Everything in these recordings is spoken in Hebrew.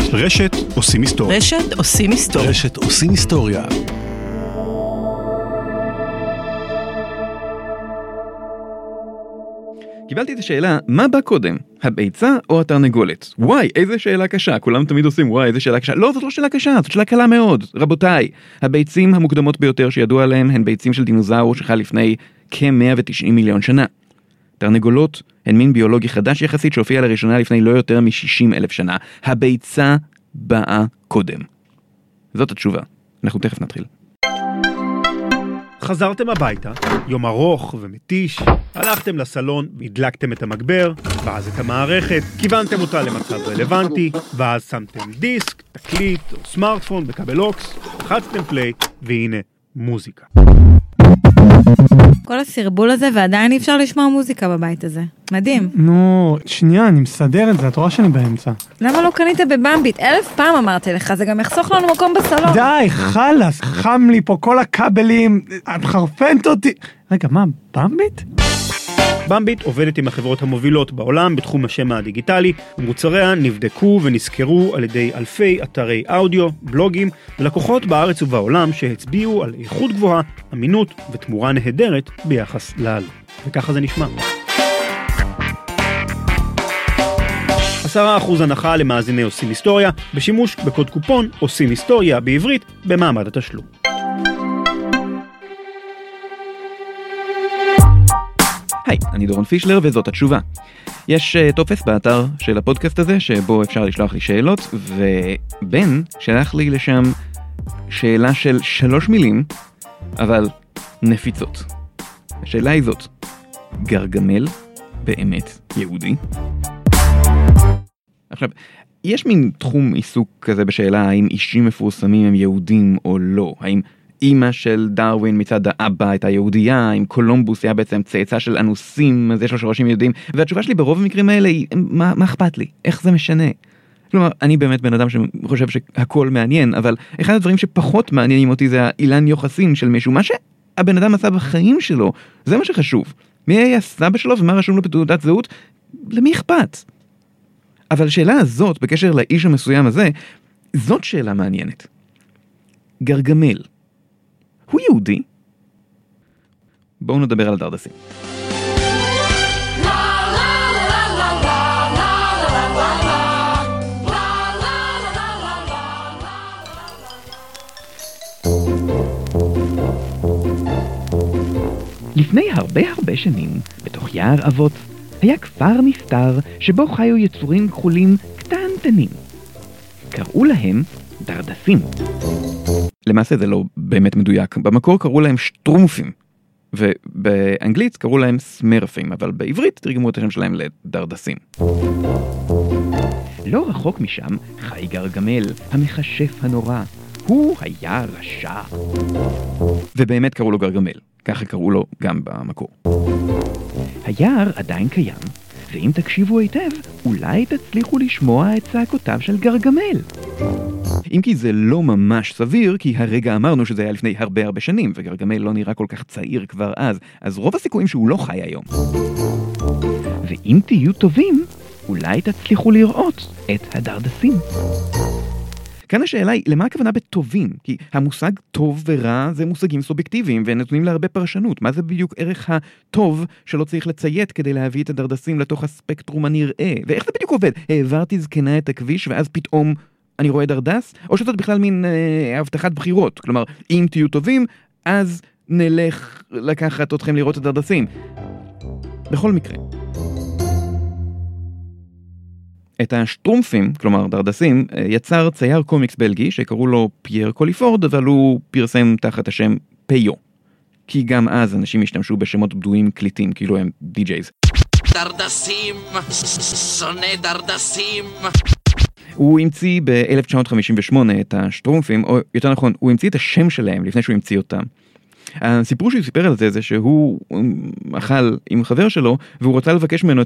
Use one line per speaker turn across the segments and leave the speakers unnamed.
רשת עושים היסטוריה.
רשת עושים היסטוריה.
רשת עושים היסטוריה.
קיבלתי את השאלה, מה בא קודם? הביצה או התרנגולת? וואי, איזה שאלה קשה. כולם תמיד עושים, וואי, איזה שאלה קשה. לא, זאת לא שאלה קשה, זאת שאלה קלה מאוד. רבותיי, הביצים המוקדמות ביותר שידוע עליהם הן ביצים של דינוזאור שחל לפני כ-190 מיליון שנה. תרנגולות הן מין ביולוגי חדש יחסית שהופיע לראשונה לפני לא יותר מ-60,000 שנה. הביצה באה קודם. זאת התשובה. אנחנו תכף נתחיל.
חזרתם הביתה, יום ארוך ומתיש, הלכתם לסלון, הדלקתם את המגבר, ואז את המערכת, כיוונתם אותה למצב רלוונטי, ואז שמתם דיסק, תקליט או סמארטפון בכבל אוקס, לחצתם פליי, והנה מוזיקה.
כל הסרבול הזה, ועדיין אי אפשר לשמוע מוזיקה בבית הזה. מדהים.
נו, שנייה, אני מסדר את זה, את רואה שאני באמצע.
למה לא קנית בבמבית? 1000 פעם אמרתי לך, זה גם יחסוך לנו מקום בסלון.
די, חלאס, חם לי פה כל הכבלים, את חרפנת אותי. רגע, מה, במבית?
במבית עובדת עם החברות המובילות בעולם בתחום השמע הדיגיטלי, ומוצריה נבדקו ונזכרו על ידי אלפי אתרי אודיו, בלוגים, ולקוחות בארץ ובעולם שהצביעו על איכות גבוהה, אמינות ותמורה נהדרת ביחס לעלות. וככה זה נשמע. 10% הנחה למאזיני עושים היסטוריה, בשימוש בקוד קופון עושים היסטוריה בעברית במעמד התשלום.
היי, אני דורון פישלר וזאת התשובה. יש טופס באתר של הפודקאסט הזה שבו אפשר לשלוח לי שאלות, ובן שלח לי לשם שאלה של 3 מילים, אבל נפיצות. השאלה היא זאת, גרגמל באמת יהודי? עכשיו, יש מין תחום עיסוק כזה בשאלה האם אישים מפורסמים הם יהודים או לא, האם אמא של דרווין מצד האבא הייתה יהודייה, אם קולומבוס היה בעצם צאצא של אנוסים, אז יש לו שורשים יהודים, והתשובה שלי ברוב המקרים האלה היא, מה אכפת לי? איך זה משנה? כלומר, אני באמת בן אדם שחושב שהכל מעניין, אבל אחד הדברים שפחות מעניינים אותי זה האילן יוחסין של מישהו, מה שהבן אדם עשה בחיים שלו, זה מה שחשוב. מי היה סבא שלו ומה רשום לו בתעודת זהות? למי אכפת? אבל השאלה הזאת, בקשר לאיש המסוים הזה, זאת שאלה מעניינת. גרגמל. הוא יהודי? בואו נדבר על הדרדסים. לפני הרבה שנים, בתוך יער אבות, היה כפר נסתר שבו חיו יצורים כחולים קטנטנים. קראו להם דרדסים. למעשה זה לא באמת מדויק. במקור קראו להם שטרומפים, ובאנגלית קראו להם סמרפים, אבל בעברית תרגמו את השם שלהם לדרדסים. לא רחוק משם חי גרגמל, המכשף הנורא. הוא היה רשע. ובאמת קראו לו גרגמל. ככה קראו לו גם במקור. היער עדיין קיים, ואם תקשיבו היטב, אולי תצליחו לשמוע את צעקותיו של גרגמל. אם כי זה לא ממש סביר, כי הרגע אמרנו שזה היה לפני הרבה שנים, וגרגמל לא נראה כל כך צעיר כבר אז רוב הסיכויים שהוא לא חי היום. ואם תהיו טובים, אולי תצליחו לראות את הדרדסים. כאן השאלה היא, למה הכוונה בטובים? כי המושג טוב ורע זה מושגים סובייקטיביים ונתונים להרבה פרשנות. מה זה בדיוק ערך הטוב שלא צריך לציית כדי להביא את הדרדסים לתוך הספקטרום הנראה? ואיך זה בדיוק עובד? העברתי זקנה את הכביש ואז פתאום אני רואה דרדס? או שזאת בכלל מין הבטחת בחירות? כלומר, אם תהיו טובים, אז נלך לקחת אתכם לראות את הדרדסים. בכל מקרה. את השטרומפים, כלומר דרדסים, יצר צייר קומיקס בלגי שקראו לו פייר קוליפורד, אבל הוא פרסם תחת השם פיו. כי גם אז אנשים השתמשו בשמות בדויים קליטים, כאילו הם די-ג'ייז.
דרדסים, שונא דרדסים.
הוא המציא ב-1958 את השטרומפים, או יותר נכון, הוא המציא את השם שלהם לפני שהוא המציא אותם. הסיפור שהוא סיפר על זה שהוא אכל עם חבר שלו, והוא רוצה לבקש ממנו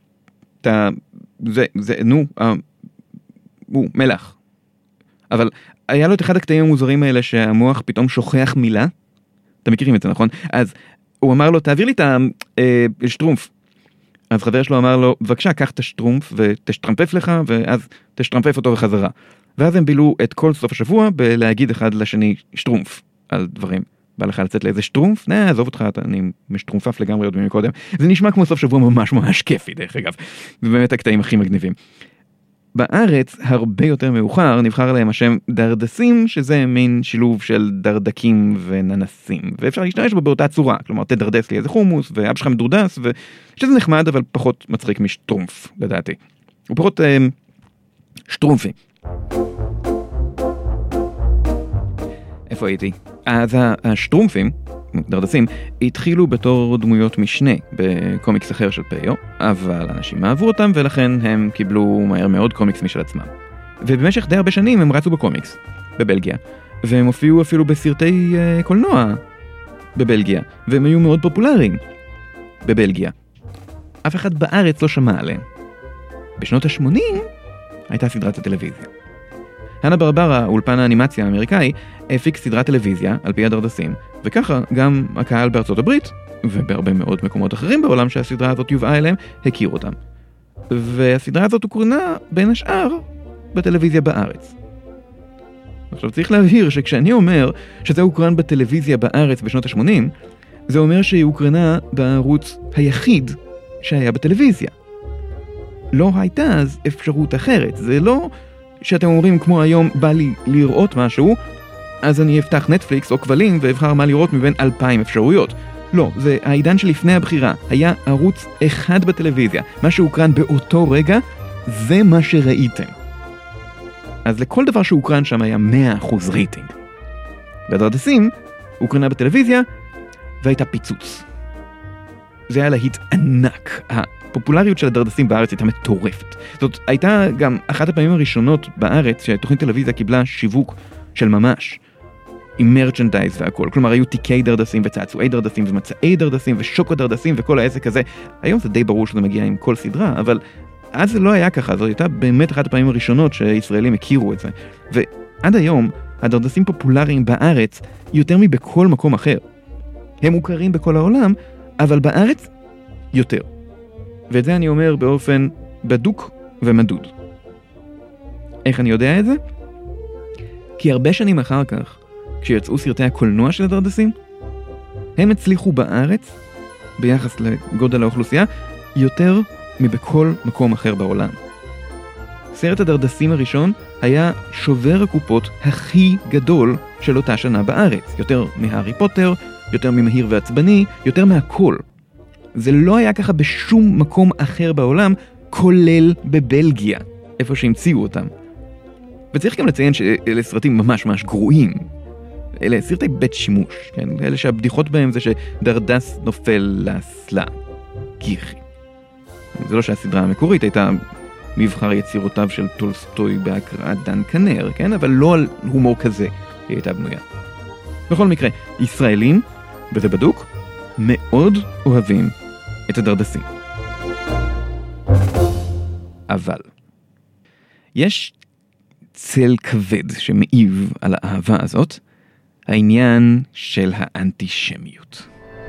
הוא מלח. אבל היה לו את אחד הקטעים המוזרים האלה שהמוח פתאום שוכח מילה. אתם מכירים את זה, נכון? אז הוא אמר לו, תעביר לי את השטרומף. אז חבר שלו אמר לו, בבקשה, קח את השטרומף ותשטרמפף לך, ואז תשטרמפף אותו בחזרה. ואז הם בילו את כל סוף השבוע בלהגיד אחד לשני שטרומף על דברים. בא לך לצאת לאיזה שטרומף? עזוב אותך, אני משטרומפף לגמרי עוד מקודם. זה נשמע כמו סוף שבוע ממש ממש כיפי, דרך אגב. זה באמת הקטעים הכי מגניבים. בארץ, הרבה יותר מאוחר, נבחר להם השם דרדסים, שזה מין שילוב של דרדקים וננסים. ואפשר להשתמש בו באותה צורה. כלומר, תדרדס לי איזה חומוס, ואבא שלך מדורדס, שזה נחמד, אבל פחות מצחיק משטרומף, לדעתי. הוא פחות שטרומפי. איפה הייתי? אז השטרומפים, דרדסים, התחילו בתור דמויות משנה בקומיקס אחר של פאיו, אבל אנשים אהבו אותם ולכן הם קיבלו מהר מאוד קומיקס משל עצמם. ובמשך די הרבה שנים הם רצו בקומיקס, בבלגיה, והם הופיעו אפילו בסרטי קולנוע בבלגיה, והם היו מאוד פופולריים בבלגיה. אף אחד בארץ לא שמע עליהם. בשנות ה-80 הייתה סדרת הטלוויזיה. הנה ברברה, אולפן האנימציה האמריקאי, הפיק סדרת טלוויזיה על פי הדרדסים, וככה גם הקהל בארצות הברית, ובהרבה מאוד מקומות אחרים בעולם שהסדרה הזאת יובאה אליהם, הכיר אותם. והסדרה הזאת הוקרנה בין השאר בטלוויזיה בארץ. עכשיו צריך להבהיר שכשאני אומר שזה הוקרן בטלוויזיה בארץ בשנות ה-80, זה אומר שהיא הוקרנה בערוץ היחיד שהיה בטלוויזיה. לא הייתה אז אפשרות אחרת, זה לא שאתם אומרים כמו היום בא לי לראות משהו, אז אני אפתח נטפליקס או כבלים ואבחר מה לראות מבין 2,000 אפשרויות. לא, זה העידן שלפני הבחירה. היה ערוץ אחד בטלוויזיה. מה שהוקרן באותו רגע, זה מה שראיתם. אז לכל דבר שהוקרן שם היה 100% רייטינג. והדרדסים הוקרנה בטלוויזיה והייתה פיצוץ. זה היה להיט ענק. הפופולריות של הדרדסים בארץ הייתה מטורפת. זאת הייתה גם אחת הפעמים הראשונות בארץ שתוכנית טלוויזיה קיבלה שיווק של ממש. עם מרצ'נדייז והכל. כלומר, היו תיקי דרדסים וצעצועי דרדסים ומצעי דרדסים ושוקו דרדסים וכל העסק הזה. היום זה די ברור שזה מגיע עם כל סדרה, אבל אז זה לא היה ככה. זאת הייתה באמת אחת הפעמים הראשונות שישראלים הכירו את זה. ועד היום, הדרדסים פופולריים בארץ יותר מבכל מקום אחר. הם מוכרים בכל העולם, אבל בארץ יותר. ואת זה אני אומר באופן בדוק ומדוד. איך אני יודע את זה? כי הרבה שנים אחר כך, כשיצאו סרטי הקולנוע של הדרדסים, הם הצליחו בארץ, ביחס לגודל האוכלוסייה, יותר מבכל מקום אחר בעולם. סרט הדרדסים הראשון היה שובר הקופות הכי גדול של אותה שנה בארץ. יותר מהארי פוטר, יותר ממהיר ועצבני, יותר מהכל. זה לא היה ככה בשום מקום אחר בעולם, כולל בבלגיה, איפה שהמציאו אותם. וצריך גם לציין שאלה סרטים ממש ממש גרועים. אלה סרטי בית שימוש, כן? אלה שהבדיחות בהם זה שדרדס נופל לאסלה. גיחי. זה לא שהסדרה המקורית הייתה מבחר יצירותיו של טולסטוי בהקראת דן כנר, כן? אבל לא על הומור כזה היא הייתה בנויה. בכל מקרה, ישראלים, וזה בדוק, מאוד אוהבים את הדרדסים. אבל יש צל כבד שמעיב על האהבה הזאת, העניין של האנטישמיות.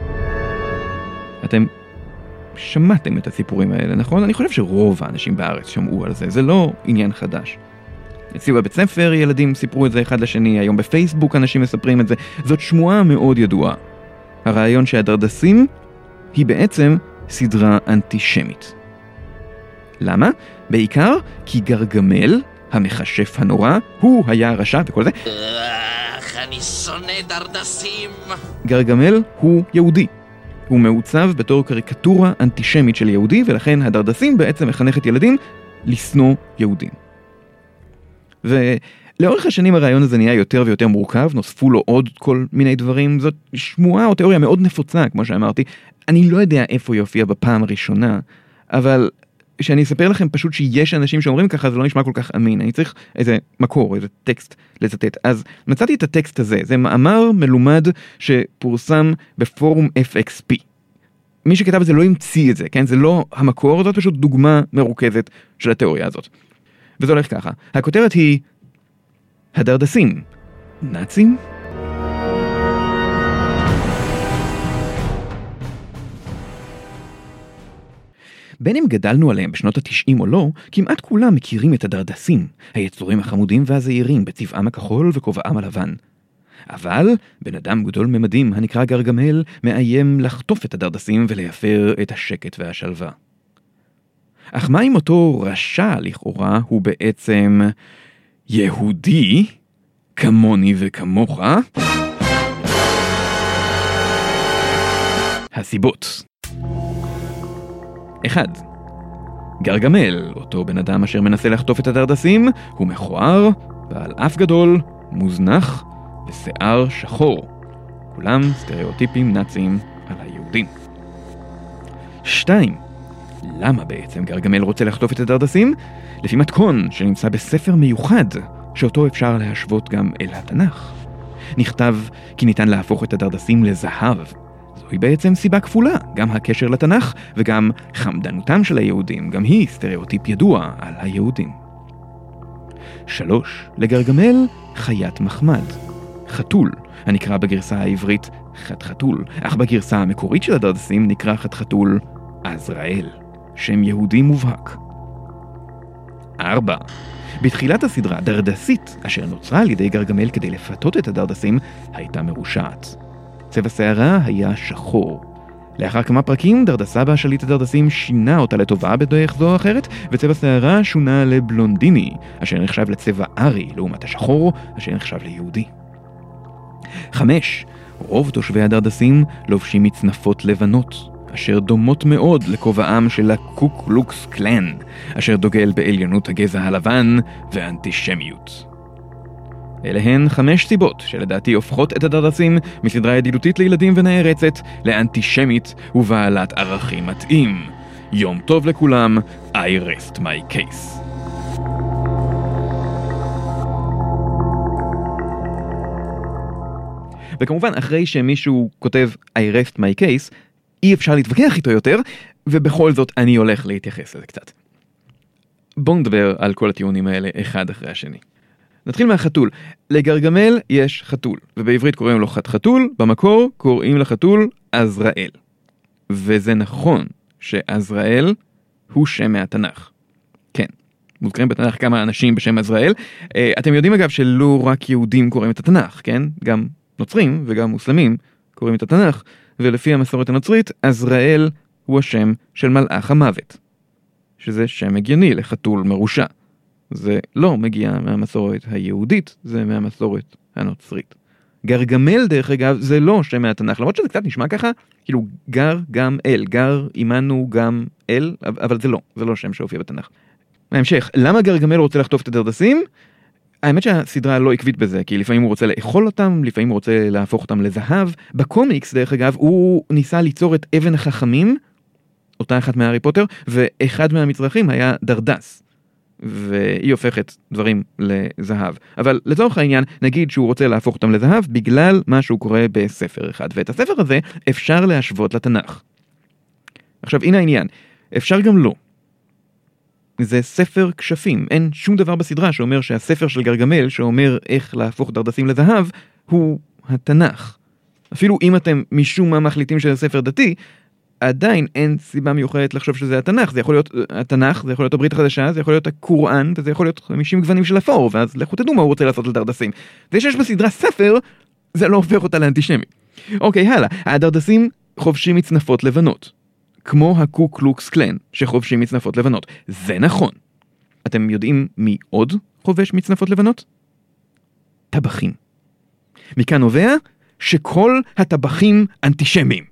אתם שמעתם את הסיפורים האלה, נכון? אני חושב שרוב האנשים בארץ שמעו על זה, זה לא עניין חדש. אצלי בבית ספר ילדים סיפרו את זה אחד לשני, היום בפייסבוק אנשים מספרים את זה, זאת שמועה מאוד ידועה. הרעיון שהדרדסים היא בעצם סדרה אנטישמית. למה? בעיקר כי גרגמל, המחשף הנורא, הוא היה הרשע וכל זה.
אני שונא דרדסים.
גרגמל הוא יהודי. הוא מעוצב בתור קריקטורה אנטישמית של יהודי, ולכן הדרדסים בעצם מחנכת ילדים לשנוא יהודים. ולאורך השנים הרעיון הזה נהיה יותר ויותר מורכב, נוספו לו עוד כל מיני דברים, זאת שמועה או תיאוריה מאוד נפוצה, כמו שאמרתי. אני לא יודע איפה יופיע בפעם הראשונה, אבל שאני אספר לכם פשוט שיש אנשים שאומרים ככה, זה לא נשמע כל כך אמין. אני צריך איזה מקור, איזה טקסט לצטט. אז מצאתי את הטקסט הזה, זה מאמר מלומד שפורסם בפורום FXP. מי שכתב את זה לא המציא את זה, כן? זה לא המקור, זאת פשוט דוגמה מרוכזת של התיאוריה הזאת. וזה הולך ככה. הכותרת היא, הדרדסים, נאצים? בין אם גדלנו עליהם בשנות ה-90 או לא, כמעט כולם מכירים את הדרדסים, היצורים החמודים והזעירים בצבעם הכחול וכובעם הלבן. אבל בן אדם גדול ממדים הנקרא גרגמל מאיים לחטוף את הדרדסים ולייפר את השקט והשלווה. אך מה אם אותו רשע לכאורה הוא בעצם יהודי, כמוני וכמוך? הסיבות. 1. גרגמל, אותו בן אדם אשר מנסה לחטוף את הדרדסים, הוא מכוער, בעל אף גדול, מוזנח ושיער שחור. כולם סטריאוטיפים נאציים על היהודים. 2. למה בעצם גרגמל רוצה לחטוף את הדרדסים? לפי מתכון שנמצא בספר מיוחד, שאותו אפשר להשוות גם אל התנ"ך. נכתב כי ניתן להפוך את הדרדסים לזהב. זוהי בעצם סיבה כפולה, גם הקשר לתנ"ך וגם חמדנותם של היהודים, גם היא סטריאוטיפ ידוע על היהודים. 3. לגרגמל חיית מחמד. חתול, הנקרא בגרסה העברית חתחתול, אך בגרסה המקורית של הדרדסים נקרא חתחתול עזראל, שם יהודי מובהק. 4. בתחילת הסדרה דרדסית, אשר נוצרה על ידי גרגמל כדי לפתות את הדרדסים, הייתה מרושעת. צבע שערה היה שחור. לאחר כמה פרקים, דרדסה שליט הדרדסים שינה אותה לטובה בדרך זו או אחרת, וצבע שערה שונה לבלונדיני, אשר נחשב לצבע ארי, לעומת השחור, אשר נחשב ליהודי. 5. רוב תושבי הדרדסים לובשים מצנפות לבנות, אשר דומות מאוד לכובעם של הקוק קלוקס קלן, אשר דוגל בעליונות הגזע הלבן ואנטישמיות. אלה הן 5 סיבות שלדעתי הופכות את הדרדסים מסדרה ידידותית לילדים ונערצת לאנטישמית ובעלת ערכים מתאים. יום טוב לכולם, I rest my case. וכמובן, אחרי שמישהו כותב I rest my case, אי אפשר להתווכח איתו יותר, ובכל זאת אני הולך להתייחס לזה קצת. בואו נדבר על כל הטיעונים האלה אחד אחרי השני. נתחיל מהחתול. לגרגמל יש חתול, ובעברית קוראים לו חתחתול, במקור קוראים לחתול עזראל. וזה נכון שעזראל הוא שם מהתנ"ך. כן, מוזכרים בתנ"ך כמה אנשים בשם עזראל. אתם יודעים אגב שלא רק יהודים קוראים את התנ"ך, כן? גם נוצרים וגם מוסלמים קוראים את התנ"ך, ולפי המסורת הנוצרית, עזראל הוא השם של מלאך המוות, שזה שם הגיוני לחתול מרושע. זה לא מגיע מהמסורת היהודית, זה מהמסורת הנוצרית. גרגמל דרך אגב זה לא שם מהתנ"ך, למרות שזה קצת נשמע ככה, כאילו גר גם אל, גר עמנו גם אל, אבל זה לא שם שהופיע בתנ"ך. בהמשך, למה גרגמל רוצה לחטוף את הדרדסים? האמת שהסדרה לא עקבית בזה, כי לפעמים הוא רוצה לאכול אותם, לפעמים הוא רוצה להפוך אותם לזהב. בקומיקס, דרך אגב, הוא ניסה ליצור את אבן החכמים, אותה אחת מהארי פוטר, ואחד מהמצרכים היה דרדס. והיא הופכת דברים לזהב. אבל לצורך העניין, נגיד שהוא רוצה להפוך אותם לזהב, בגלל מה שהוא קורא בספר אחד. ואת הספר הזה אפשר להשוות לתנ"ך. עכשיו, הנה העניין. אפשר גם לא. זה ספר כשפים. אין שום דבר בסדרה שאומר שהספר של גרגמל, שאומר איך להפוך דרדסים לזהב, הוא התנ"ך. אפילו אם אתם משום מה מחליטים שזה ספר דתי, עדיין אין סיבה מיוחדת לחשוב שזה התנ"ך. זה יכול להיות התנ"ך, זה יכול להיות הברית החדשה, זה יכול להיות הקוראן, וזה יכול להיות 50 גוונים של אפור, ואז לכו תדעו מה הוא רוצה לעשות לדרדסים. ויש בסדרה ספר, זה לא הופך אותה לאנטישמי. אוקיי, הלאה. הדרדסים חובשים מצנפות לבנות. כמו הקוק קלוקס קלן, שחובשים מצנפות לבנות. זה נכון. אתם יודעים מי עוד חובש מצנפות לבנות? טבחים. מכאן נובע שכל הטבחים אנטישמיים.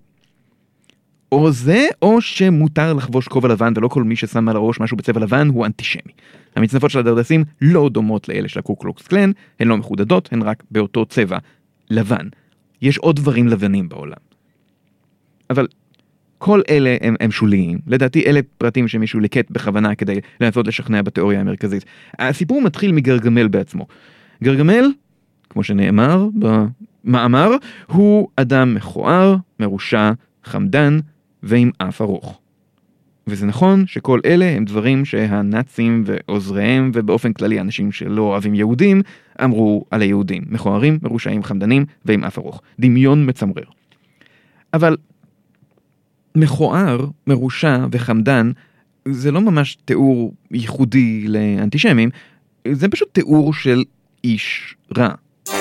או זה, או שמותר לחבוש כובע לבן, ולא כל מי ששם על הראש משהו בצבע לבן הוא אנטישמי. המצנפות של הדרדסים לא דומות לאלה של הקוק קלוקס קלן, הן לא מחודדות, הן רק באותו צבע לבן. יש עוד דברים לבנים בעולם. אבל כל אלה הם שוליים. לדעתי אלה פרטים שמישהו ליקט בכוונה כדי לנסות לשכנע בתיאוריה המרכזית. הסיפור מתחיל מגרגמל בעצמו. גרגמל, כמו שנאמר במאמר, הוא אדם מכוער, מרושע, חמדן ועם אף ארוך. וזה נכון שכל אלה הם דברים שהנאצים ועוזריהם ובאופן כללי אנשים שלא אוהבים יהודים אמרו על היהודים. מכוערים, מרושעים, חמדנים ועם אף ארוך. דמיון מצמרר. אבל מכוער, מרושע וחמדן זה לא ממש תיאור ייחודי לאנטישמים, זה פשוט תיאור של איש רע.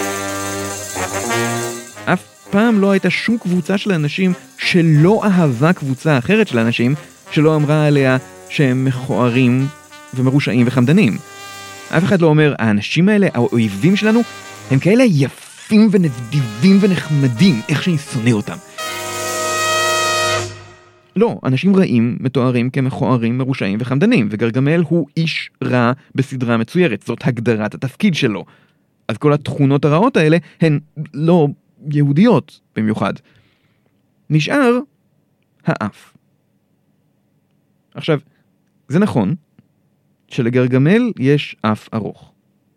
אף פעם לא הייתה שום קבוצה של אנשים שלא אהבה קבוצה אחרת של אנשים, שלא אמרה עליה שהם מכוערים ומרושעים וחמדנים. אף אחד לא אומר, האנשים האלה, האויבים שלנו, הם כאלה יפים ונדיבים ונחמדים, איך שאני שונא אותם. לא, אנשים רעים מתוארים כמכוערים, מרושעים וחמדנים, וגרגמל הוא איש רע בסדרה מצוירת, זאת הגדרת התפקיד שלו. אז כל התכונות הרעות האלה הן לא יהודיות במיוחד. נשאר האף. עכשיו, זה נכון שלגרגמל יש אף ארוך.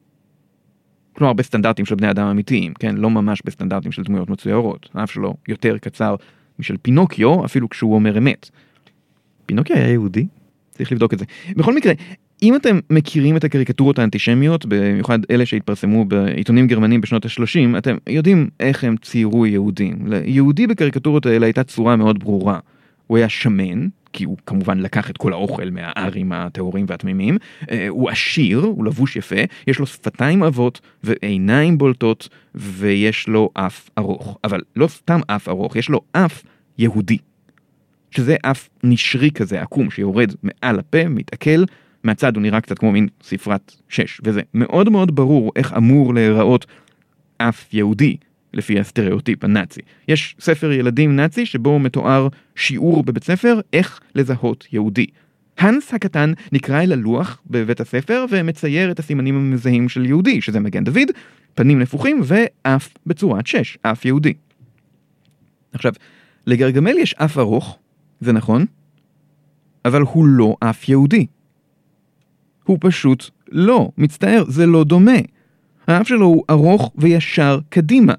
כלומר, בסטנדרטים של בני אדם אמיתיים, כן? לא ממש בסטנדרטים של דמויות מצוירות. האף שלו יותר קצר משל פינוקיו, אפילו כשהוא אומר אמת. פינוקיו היה יהודי? צריך לבדוק את זה. בכל מקרה, אם אתם מכירים את הקריקטורות האנטישמיות, במיוחד אלה שהתפרסמו בעיתונים גרמנים בשנות ה-30, אתם יודעים איך הם ציירו יהודים. ליהודי בקריקטורות האלה הייתה צורה מאוד ברורה. הוא היה שמן, כי הוא כמובן לקח את כל האוכל מהערים הטהורים והתמימים, הוא עשיר, הוא לבוש יפה, יש לו שפתיים עבות ועיניים בולטות, ויש לו אף ארוך. אבל לא סתם אף ארוך, יש לו אף יהודי. שזה אף נשרי כזה, עקום, שיורד מעל הפה, מתעכל, מהצד הוא נראה קצת כמו מין ספרת 6, וזה מאוד מאוד ברור איך אמור להיראות אף יהודי, לפי הסטריאוטיפ הנאצי. יש ספר ילדים נאצי שבו מתואר שיעור בבית ספר איך לזהות יהודי. הנס הקטן נקרא אל הלוח בבית הספר ומצייר את הסימנים המזהים של יהודי, שזה מגן דוד, פנים נפוחים ואף בצורת 6, אף יהודי. עכשיו, לגרגמל יש אף ארוך, זה נכון, אבל הוא לא אף יהודי. הוא פשוט לא, מצטער, זה לא דומה. האף שלו הוא ארוך וישר קדימה.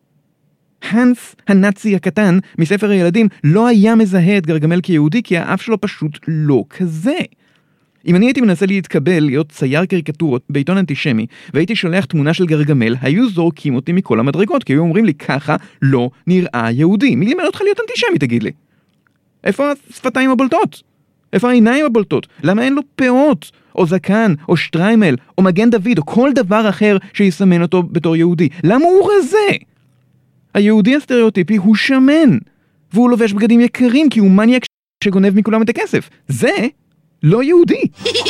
הנס הנאצי הקטן מספר הילדים לא היה מזהה את גרגמל כיהודי כי האף שלו פשוט לא כזה. אם אני הייתי מנסה להתקבל להיות צייר קריקטורות בעיתון אנטישמי והייתי שולח תמונה של גרגמל, היו זורקים אותי מכל המדרגות כי היו אומרים לי ככה לא נראה יהודי. מי לימד אותך להיות אנטישמי תגיד לי? איפה השפתיים הבולטות? איפה העיניים הבולטות? למה אין לו פאות? או זקן, או שטריימל, או מגן דוד, או כל דבר אחר שיסמן אותו בתור יהודי? למה הוא רזה? היהודי הסטריאוטיפי הוא שמן, והוא לובש בגדים יקרים כי הוא מניאק שגונב מכולם את הכסף. זה לא יהודי.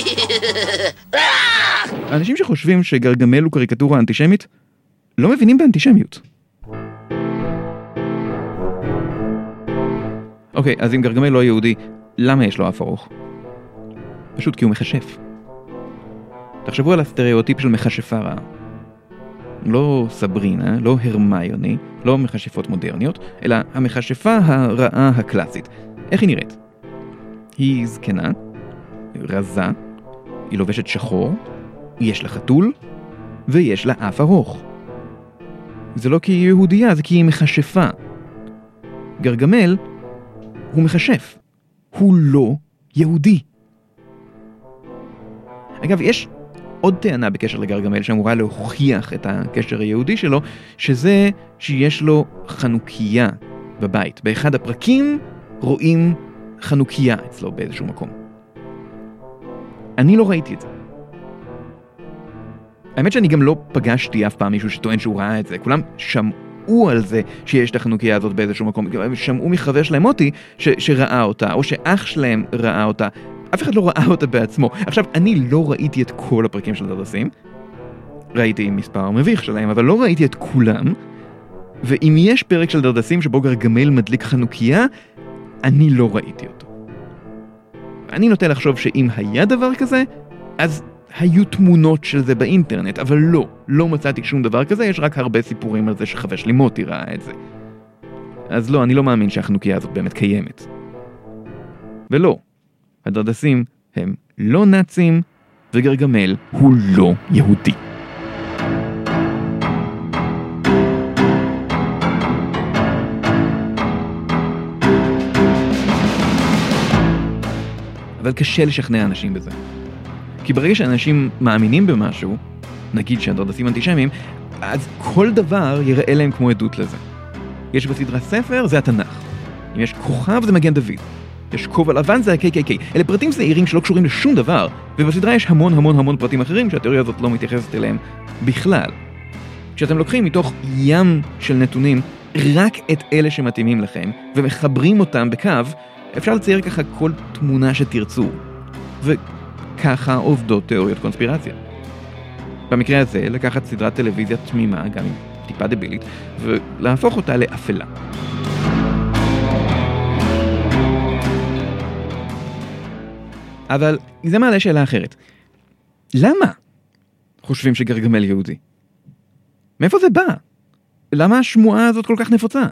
האנשים שחושבים שגרגמל הוא קריקטורה אנטישמית לא מבינים באנטישמיות. אוקיי, אז אם גרגמל לא יהודי, למה יש לו אף ארוך? פשוט כי הוא מחשף. תחשבו על הסטריאוטיפ של מחשפה רעה. לא סברינה, לא הרמיוני, לא מכשפות מודרניות, אלא המכשפה הרעה הקלאסית. איך היא נראית? היא זקנה, רזה, היא לובשת שחור, יש לה חתול, ויש לה אף ארוך. זה לא כי היא יהודייה, זה כי היא מכשפה. גרגמל הוא מכשף. הוא לא יהודי. אגב, יש עוד טענה בקשר לגרגמל שאמורה להוכיח את הקשר היהודי שלו, שזה שיש לו חנוכיה בבית. באחד הפרקים רואים חנוכיה אצלו באיזשהו מקום. אני לא ראיתי את זה. האמת שאני גם לא פגשתי אף פעם מישהו שטוען שהוא ראה את זה. כולם שמעו על זה שיש את החנוכיה הזאת באיזשהו מקום. שמעו מחבר שלהם אותי שראה אותה, או שאח שלהם ראה אותה. אף אחד לא ראה אותה בעצמו. עכשיו, אני לא ראיתי את כל הפרקים של דרדסים. ראיתי מספר מביך שלהם, אבל לא ראיתי את כולם. ואם יש פרק של דרדסים שבו גרגמל מדליק חנוכיה, אני לא ראיתי אותו. אני נוטה לחשוב שאם היה דבר כזה, אז היו תמונות של זה באינטרנט, אבל לא מצאתי שום דבר כזה, יש רק הרבה סיפורים על זה שחבר שלי מוטי ראה את זה. אז לא, אני לא מאמין שהחנוכיה הזאת באמת קיימת. ולא, הדרדסים הם לא נאצים, וגרגמל הוא לא יהודי. אבל קשה לשכנע אנשים בזה. כי ברגע שאנשים מאמינים במשהו, נגיד שהדרדסים אנטישמיים, אז כל דבר יראה להם כמו עדות לזה. יש בסדרה ספר, זה התנ"ך. אם יש כוכב, זה מגן דוד. יש כובע לבן, זה ה-KKK. אלה פרטים זעירים שלא קשורים לשום דבר, ובסדרה יש המון המון המון פרטים אחרים שהתיאוריה הזאת לא מתייחסת אליהם בכלל. כשאתם לוקחים מתוך ים של נתונים רק את אלה שמתאימים לכם, ומחברים אותם בקו, אפשר לצייר ככה כל תמונה שתרצו. וככה עובדות תיאוריות קונספירציה. במקרה הזה, לקחת סדרת טלוויזיה תמימה, גם עם טיפה דבילית, ולהפוך אותה לאפלה. אבל זה מעלה שאלה אחרת. למה חושבים שגרגמל יהודי? מאיפה זה בא? למה השמועה הזאת כל כך נפוצה?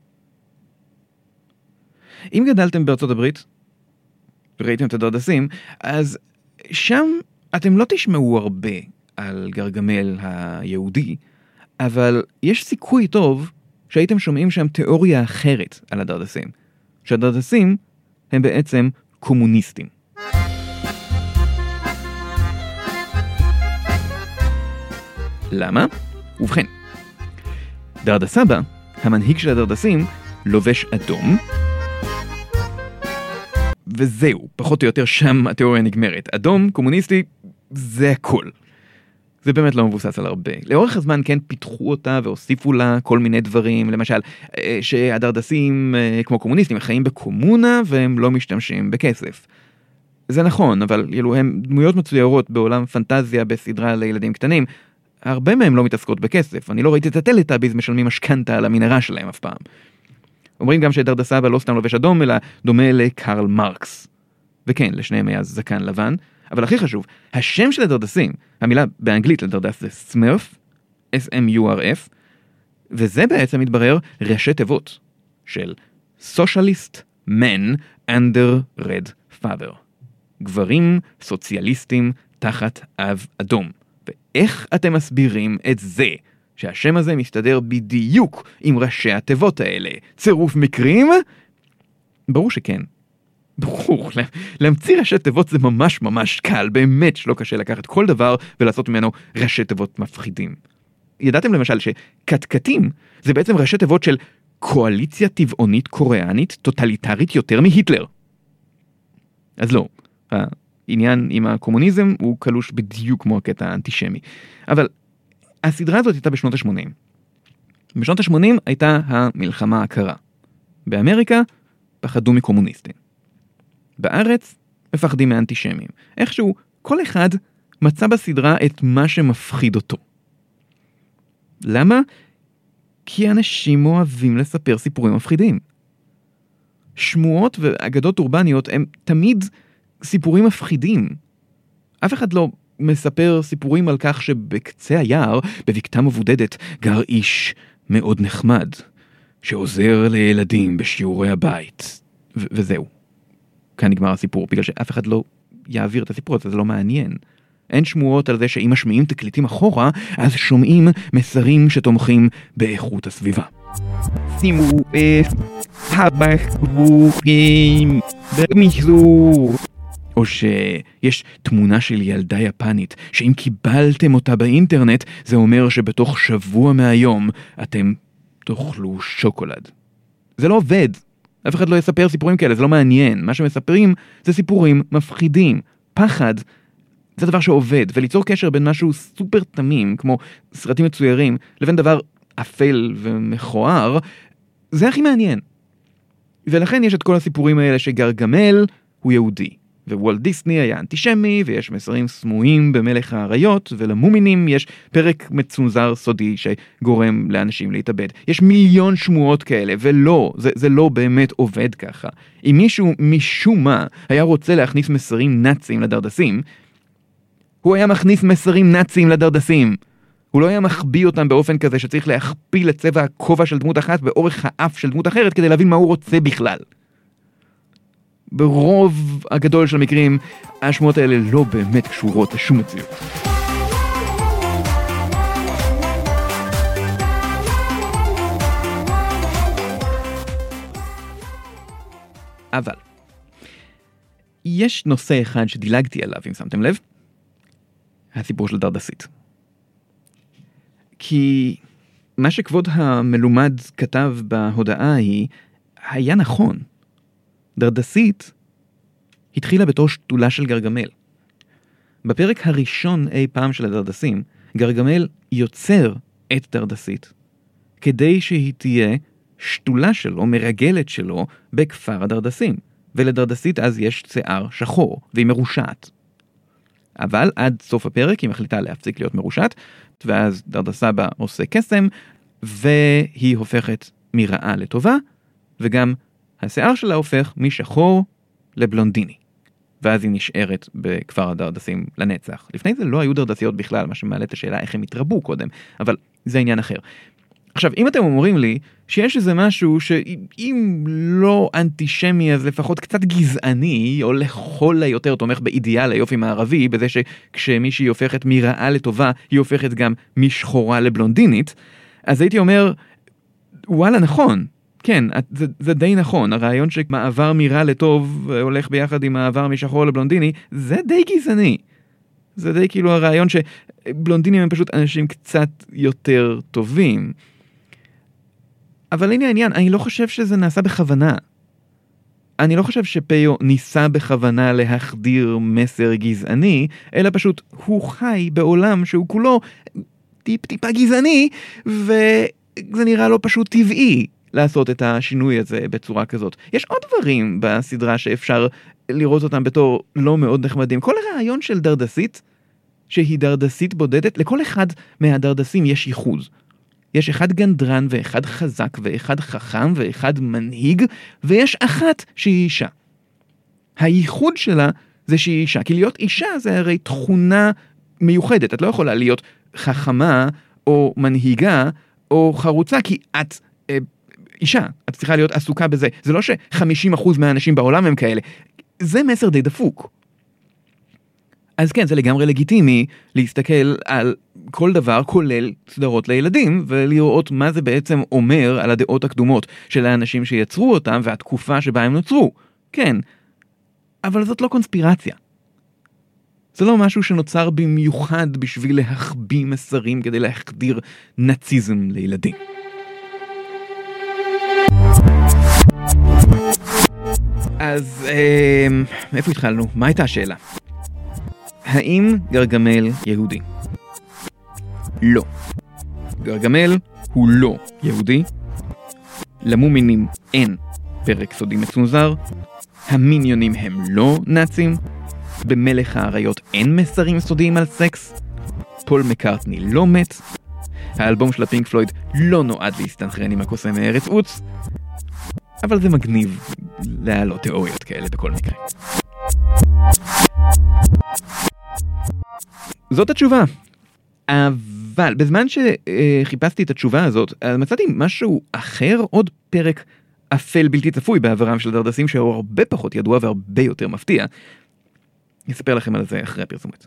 אם גדלתם בארצות הברית, וראיתם את הדרדסים, אז שם אתם לא תשמעו הרבה על גרגמל היהודי, אבל יש סיכוי טוב שהייתם שומעים שם תיאוריה אחרת על הדרדסים. שהדרדסים הם בעצם קומוניסטים. למה? ובכן, דרדסבא, המנהיג של הדרדסים, לובש אדום, וזהו, פחות או יותר שם התיאוריה נגמרת. אדום, קומוניסטי, זה הכל. זה באמת לא מבוסס על הרבה. לאורך הזמן כן פיתחו אותה והוסיפו לה כל מיני דברים, למשל, שהדרדסים כמו קומוניסטים חיים בקומונה והם לא משתמשים בכסף. זה נכון, אבל הם דמויות מצוירות בעולם פנטזיה בסדרה לילדים קטנים, הרבה מהם לא מתעסקות בכסף. אני לא ראיתי את הטלטאביז משלמים משכנתה על המנהרה שלהם אף פעם. אומרים גם שדרדסבא לא סתם לובש אדום, אלא דומה לקרל מרקס. וכן, לשניהם היה זקן לבן. אבל הכי חשוב, השם של הדרדסים, המילה באנגלית לדרדס זה סמרף, S-M-U-R-F, וזה בעצם מתברר ראשי תיבות של Socialist Men Under Red Father. גברים סוציאליסטים תחת אב אדום. ואיך אתם מסבירים את זה? שהשם הזה מסתדר בדיוק עם ראשי התיבות האלה. צירוף מקרים? ברור שכן. ברור, להמציא ראשי תיבות זה ממש ממש קל, באמת שלא קשה לקחת כל דבר ולעשות ממנו ראשי תיבות מפחידים. ידעתם למשל שקטקטים זה בעצם ראשי תיבות של קואליציה טבעונית קוריאנית טוטליטרית יותר מהיטלר. אז לא, העניין עם הקומוניזם הוא קלוש בדיוק כמו הקטע האנטישמי. אבל הסדרה הזאת הייתה בשנות ה-80. בשנות ה-80 הייתה המלחמה הקרה. באמריקה פחדו מקומוניסטים. בארץ מפחדים מאנטישמים. איכשהו כל אחד מצא בסדרה את מה שמפחיד אותו. למה? כי אנשים אוהבים לספר סיפורים מפחידים. שמועות ואגדות אורבניות הם תמיד סיפורים מפחידים. אף אחד לא מספר סיפורים על כך שבקצה היער, בבקתה מבודדת, גר איש מאוד נחמד, שעוזר לילדים בשיעורי הבית. וזהו. כאן נגמר הסיפור, בגלל שאף אחד לא יעביר את הסיפור הזה, זה לא מעניין. אין שמועות על זה שאם משמיעים תקליטים אחורה, אז שומעים מסרים שתומכים באיכות הסביבה. שימו הבקבוקים במחזור. או שיש תמונה של ילדה יפנית, שאם קיבלתם אותה באינטרנט, זה אומר שבתוך שבוע מהיום אתם תאכלו שוקולד. זה לא עובד. אף אחד לא יספר סיפורים כאלה, זה לא מעניין. מה שמספרים זה סיפורים מפחידים. פחד זה דבר שעובד, וליצור קשר בין משהו סופר תמים, כמו סרטים מצוירים, לבין דבר אפל ומכוער, זה הכי מעניין. ולכן יש את כל הסיפורים האלה שגרגמל הוא יהודי. ווולט דיסני היה אנטישמי, ויש מסרים סמויים במלך האריות, ולמומינים יש פרק מצונזר סודי שגורם לאנשים להתאבד. יש מיליון שמועות כאלה, ולא, זה לא באמת עובד ככה. אם מישהו משום מה היה רוצה להכניס מסרים נאציים לדרדסים, הוא היה מכניס מסרים נאציים לדרדסים. הוא לא היה מחביא אותם באופן כזה שצריך להכפיל את צבע הכובע של דמות אחת באורך האף של דמות אחרת כדי להבין מה הוא רוצה בכלל. ברוב הגדול של המקרים, השמועות האלה לא באמת קשורות לשום מציאות. אבל, יש נושא אחד שדילגתי עליו, אם שמתם לב, הסיפור של דרדסית. כי מה שכבוד המלומד כתב בהודעה היא, היה נכון. דרדסית התחילה בתור שתולה של גרגמל. בפרק הראשון אי פעם של הדרדסים, גרגמל יוצר את דרדסית, כדי שהיא תהיה שתולה שלו, מרגלת שלו, בכפר הדרדסים. ולדרדסית אז יש שיער שחור, והיא מרושעת. אבל עד סוף הפרק היא מחליטה להפסיק להיות מרושעת, ואז דרדסבא עושה קסם, והיא הופכת מרעה לטובה, וגם השיער שלה הופך משחור לבלונדיני. ואז היא נשארת בכפר הדרדסים לנצח. לפני זה לא היו דרדסיות בכלל, מה שמעלה את השאלה איך הם התרבו קודם, אבל זה עניין אחר. עכשיו, אם אתם אומרים לי שיש איזה משהו שאם לא אנטישמי אז לפחות קצת גזעני, או לכל היותר תומך באידיאל היופי מערבי, בזה שכשמישהי הופכת מרעה לטובה, היא הופכת גם משחורה לבלונדינית, אז הייתי אומר, וואלה נכון, כן, זה די נכון, הרעיון שמעבר מרע לטוב הולך ביחד עם מעבר משחור לבלונדיני, זה די גזעני. זה די כאילו הרעיון שבלונדינים הם פשוט אנשים קצת יותר טובים. אבל הנה העניין, אני לא חושב שזה נעשה בכוונה. אני לא חושב שפיו ניסה בכוונה להחדיר מסר גזעני, אלא פשוט הוא חי בעולם שהוא כולו טיפה גזעני, וזה נראה לו פשוט טבעי לעשות את השינוי הזה בצורה כזאת. יש עוד דברים בסדרה שאפשר לראות אותם בתור לא מאוד נחמדים. כל הרעיון של דרדסית, שהיא דרדסית בודדת, לכל אחד מהדרדסים יש ייחוד. יש אחד גנדרן ואחד חזק ואחד חכם ואחד מנהיג, ויש אחת שהיא אישה. הייחוד שלה זה שהיא אישה, כי להיות אישה זה הרי תכונה מיוחדת. את לא יכולה להיות חכמה או מנהיגה או חרוצה, כי את אישה, את צריכה להיות עסוקה בזה. זה לא ש50% מהאנשים בעולם הם כאלה. זה מסר די דפוק. אז כן, זה לגמרי לגיטימי להסתכל על כל דבר, כולל סדרות לילדים, ולראות מה זה בעצם אומר על הדעות הקדומות של האנשים שיצרו אותם, והתקופה שבה הם נוצרו. כן, אבל זאת לא קונספירציה. זה לא משהו שנוצר במיוחד בשביל להחביא מסרים כדי להחדיר נאציזם לילדים. אז איפה התחלנו? מה הייתה השאלה? האם גרגמל יהודי? לא. גרגמל הוא לא יהודי. למומינים אין פרק סודי מצונזר. המיניונים הם לא נאצים. במלך האריות אין מסרים סודיים על סקס. פול מקארטני לא מת. האלבום של הפינק פלויד לא נועד להסתנכרן עם הקוסם מארץ עוץ. אבל זה מגניב להעלות תיאוריות כאלה בכל מקרה. זאת התשובה. אבל בזמן שחיפשתי את התשובה הזאת, מצאתי משהו אחר, עוד פרק אפל בלתי צפוי בעברם של דרדסים, שהוא הרבה פחות ידוע והרבה יותר מפתיע. אני אספר לכם על זה אחרי הפרסומת.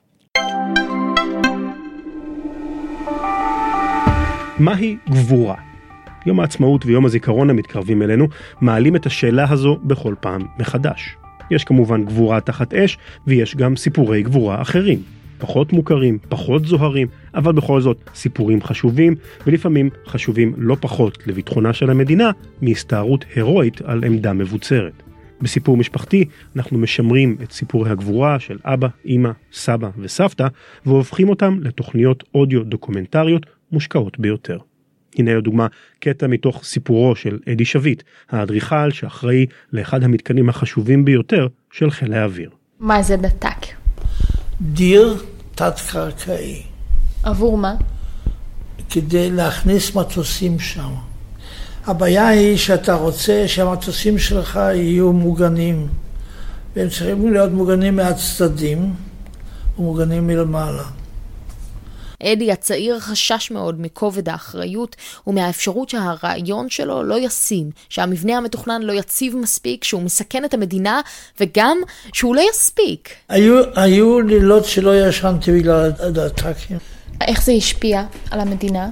מהי גבורה? יום העצמאות ויום הזיכרון המתקרבים אלינו מעלים את השאלה הזו בכל פעם מחדש. יש כמובן גבורה תחת אש, ויש גם סיפורי גבורה אחרים. פחות מוכרים, פחות זוהרים, אבל בכל זאת סיפורים חשובים, ולפעמים חשובים לא פחות לביטחונה של המדינה, מהסתערות הירואית על עמדה מבוצרת. בסיפור משפחתי אנחנו משמרים את סיפורי הגבורה של אבא, אמא, סבא וסבתא, והופכים אותם לתוכניות אודיו דוקומנטריות מושקעות ביותר. הנה לדוגמה קטע מתוך סיפורו של אדי שביט, האדריכל שאחראי לאחד המתקנים החשובים ביותר של חיל האוויר.
מה זה דתק?
דיר תת-קרקעי.
עבור מה?
כדי להכניס מטוסים שם. הבעיה היא שאתה רוצה שהמטוסים שלך יהיו מוגנים, והם צריכים להיות מוגנים מהצדדים ומוגנים מלמעלה.
אדי הצעיר חשש מאוד מכובד האחריות ומהאפשרות שהרעיון שלו לא ישים, שהמבנה המתוכנן לא יציב מספיק, שהוא מסכן את המדינה וגם שהוא לא יספיק.
היו לילות שלא ישנתי בגלל הדתקים.
איך זה השפיע על המדינה?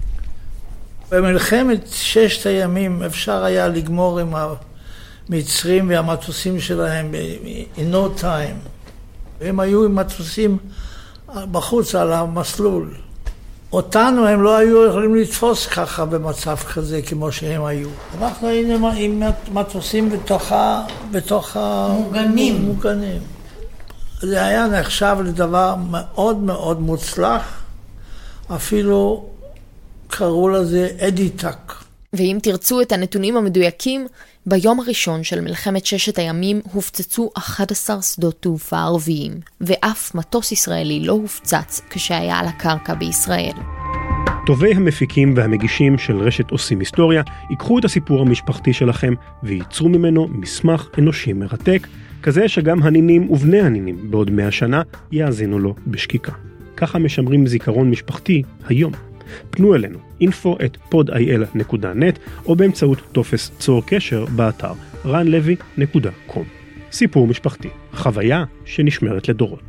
במלחמת 6 הימים אפשר היה לגמור עם המצרים והמטוסים שלהם in no time. הם היו עם מטוסים בחוץ על המסלול. אותנו הם לא היו יכולים לתפוס ככה במצב כזה כמו שהם היו. אנחנו היינו עם מטוסים בתוך מוגנים. זה היה נחשב לדבר מאוד מאוד מוצלח, אפילו קראו לזה אדיטק.
ואם תרצו את הנתונים המדויקים, ביום הראשון של מלחמת ששת הימים הופצצו 11 שדות תעופה ערביים, ואף מטוס ישראלי לא הופצץ כשהיה על הקרקע בישראל.
טובי המפיקים והמגישים של רשת עושים היסטוריה ייקחו את הסיפור המשפחתי שלכם וייצרו ממנו מסמך אנושי מרתק, כזה שגם הנינים ובני הנינים בעוד 100 שנה יאזינו לו בשקיקה. ככה משמרים זיכרון משפחתי היום. פנו אלינו, info@podil.net או באמצעות טופס צור קשר באתר ranlevy.com. סיפור משפחתי, חוויה שנשמרת לדורות.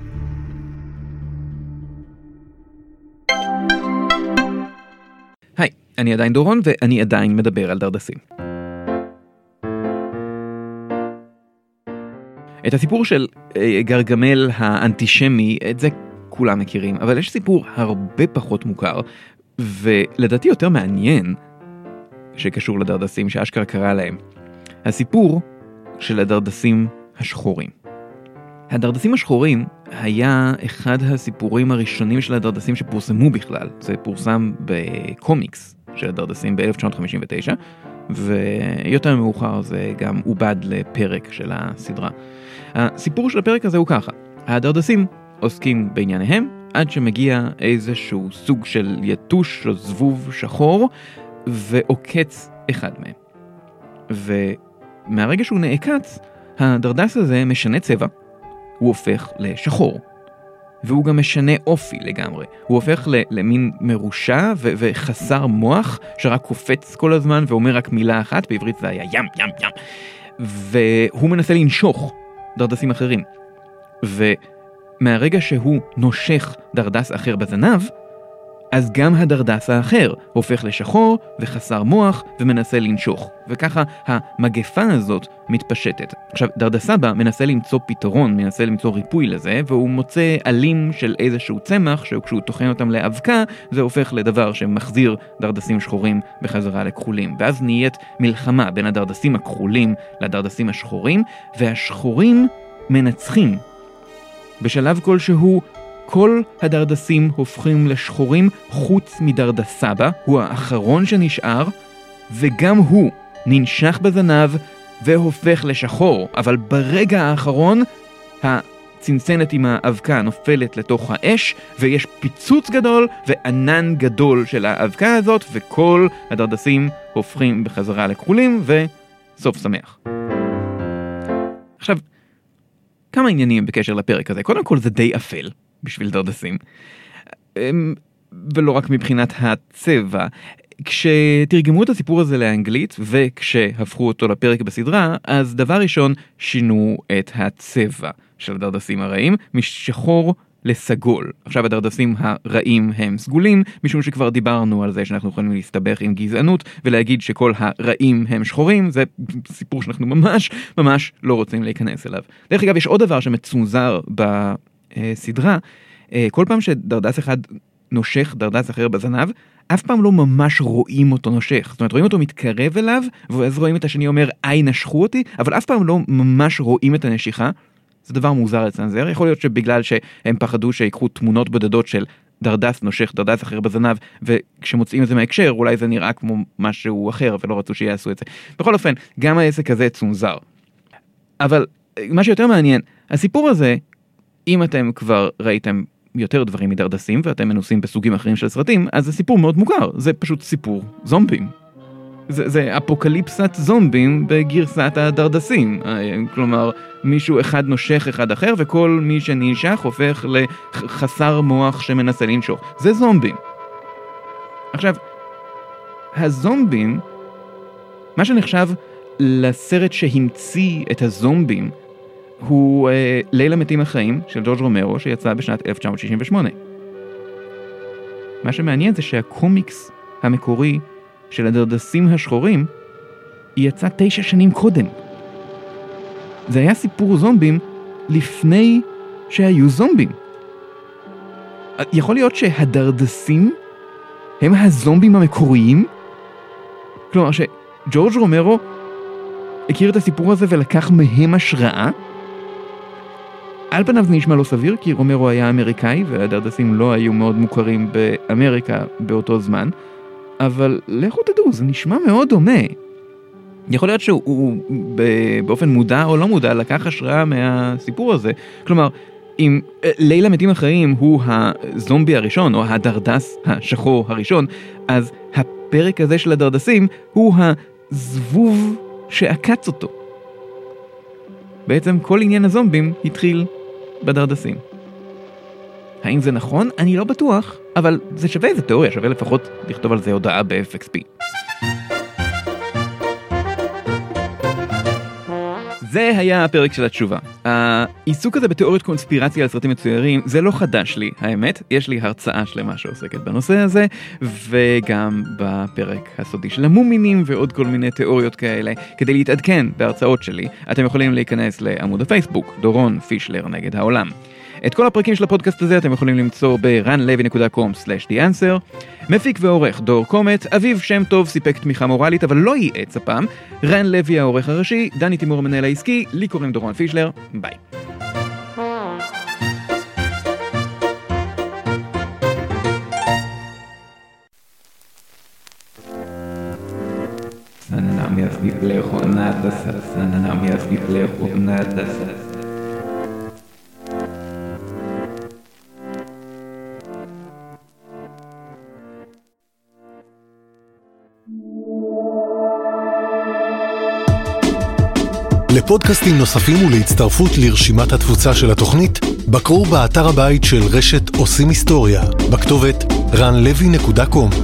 היי, אני עדיין דורון ואני עדיין מדבר על דרדסים. את הסיפור של גרגמל האנטישמי, את זה כולם מכירים, אבל יש סיפור הרבה פחות מוכר, ולדעתי יותר מעניין, שקשור לדרדסים שאשכרה קרא להם. הסיפור של הדרדסים השחורים. הדרדסים השחורים היה אחד הסיפורים הראשונים של הדרדסים שפורסמו בכלל. זה פורסם בקומיקס של הדרדסים ב-1959, ויותר מאוחר זה גם עובד לפרק של הסדרה. הסיפור של הפרק הזה הוא ככה. הדרדסים עוסקים בענייניהם עד שמגיע איזשהו סוג של יתוש או זבוב שחור ועוקץ אחד מהם. ומהרגע שהוא נעקץ, הדרדס הזה משנה צבע, הוא הופך לשחור. והוא גם משנה אופי לגמרי. הוא הופך למין מרושע וחסר מוח שרק קופץ כל הזמן ואומר רק מילה אחת, בעברית זה היה ים ים ים. והוא מנסה לנשוך דרדסים אחרים. מהרגע שהוא נושך דרדס אחר בזנב, אז גם הדרדס האחר הופך לשחור וחסר מוח ומנסה לנשוך. וככה המגפה הזאת מתפשטת. עכשיו, דרדסבא מנסה למצוא פתרון, מנסה למצוא ריפוי לזה, והוא מוצא עלים של איזשהו צמח, שכשהוא תוכן אותם לאבקה, זה הופך לדבר שמחזיר דרדסים שחורים בחזרה לכחולים. ואז נהיית מלחמה בין הדרדסים הכחולים לדרדסים השחורים, והשחורים מנצחים. בשלב כלשהו, כל הדרדסים הופכים לשחורים חוץ מדרדסבא, הוא האחרון שנשאר, וגם הוא ננשך בזנב והופך לשחור. אבל ברגע האחרון, הצנצנת עם האבקה נופלת לתוך האש, ויש פיצוץ גדול וענן גדול של האבקה הזאת, וכל הדרדסים הופכים בחזרה לכחולים, וסוף שמח. עכשיו, כמה עניינים בקשר לפרק הזה. קודם כל זה די אפל בשביל דרדסים. ולא רק מבחינת הצבע. כשתרגמו את הסיפור הזה לאנגלית וכשהפכו אותו לפרק בסדרה, אז דבר ראשון שינו את הצבע של הדרדסים הרעים משחור לסגול. עכשיו הדרדסים הרעים הם סגולים, משום שכבר דיברנו על זה שאנחנו יכולים להסתבך עם גזענות ולהגיד שכל הרעים הם שחורים. זה סיפור שאנחנו ממש לא רוצים להיכנס אליו. דרך אגב, יש עוד דבר שמצונזר בסדרה. כל פעם שדרדס אחד נושך דרדס אחר בזנב, אף פעם לא ממש רואים אותו נושך. זאת אומרת, רואים אותו מתקרב אליו, ואז רואים את השני אומר, נשכו אותי, אבל אף פעם לא ממש רואים את הנשיכה. זה דבר מוזר לצנזר. יכול להיות שבגלל שהם פחדו שיקחו תמונות בודדות של דרדס נושך דרדס אחר בזנב, וכשמוצאים את זה מההקשר, אולי זה נראה כמו משהו אחר, ולא רצו שיעשו את זה. בכל אופן, גם העסק הזה צונזר. אבל מה שיותר מעניין, הסיפור הזה, אם אתם כבר ראיתם יותר דברים מדרדסים, ואתם מנוסים בסוגים אחרים של סרטים, אז זה סיפור מאוד מוכר. זה פשוט סיפור זומבים. זה אפוקליפסת זומבים בגרסת הדרדסים. כלומר, מישהו אחד נושך אחד אחר, וכל מי שננשך הופך לחסר מוח שמנסה לנשוך. זה זומבים. עכשיו, הזומבים, מה שנחשב לסרט שהמציא את הזומבים, הוא ליל המתים החיים של ג'ורג' רומרו, שיצא בשנת 1968. מה שמעניין זה שהקומיקס המקורי של הדרדסים השחורים יצא 9 שנים קודם. זה היה סיפור זומבים לפני שהיו זומבים. יכול להיות שהדרדסים הם הזומבים המקוריים? כלומר שג'ורג' רומרו הכיר את הסיפור הזה ולקח מהם השראה? על פניו זה נשמע לא סביר, כי רומרו היה אמריקאי והדרדסים לא היו מאוד מוכרים באמריקה באותו זמן, אבל לכו תדעו, זה נשמע מאוד דומה. יכול להיות שהוא באופן מודע או לא מודע לקח השראה מהסיפור הזה. כלומר, אם לילה מתים אחרים הוא הזומבי הראשון או הדרדס השחור הראשון, אז הפרק הזה של הדרדסים הוא הזבוב שעקץ אותו. בעצם כל עניין הזומבים התחיל בדרדסים. האם זה נכון? אני לא בטוח, אבל זה שווה איזה תיאוריה, שווה לפחות לכתוב על זה הודעה ב-FXP. זה היה הפרק של התשובה. העיסוק הזה בתיאוריות קונספירציה על סרטים מצוירים, זה לא חדש לי, האמת. יש לי הרצאה שלמה שעוסקת בנושא הזה, וגם בפרק הסודי של המומינים ועוד כל מיני תיאוריות כאלה. כדי להתעדכן בהרצאות שלי, אתם יכולים להיכנס לעמוד הפייסבוק, דורון פישלר נגד העולם. את כל הפרקים של הפודקאסט הזה אתם יכולים למצוא ב-ranlevy.com/theanswer. מפיק ועורך דור קומט, אביב שם טוב סיפק תמיכה מורלית, אבל לא ייעץ הפעם. רן לוי העורך הראשי, דני תימור המנהל העסקי, לי קוראים דורון פישלר, ביי.
לפודקאסטים נוספים ולהצטרפות לרשימת התפוצה של התוכנית, בקרו באתר הבית של רשת עושים היסטוריה, בכתובת ranlevy.com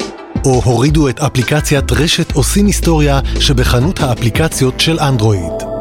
או הורידו את אפליקציית רשת עושים היסטוריה שבחנות האפליקציות של אנדרואיד.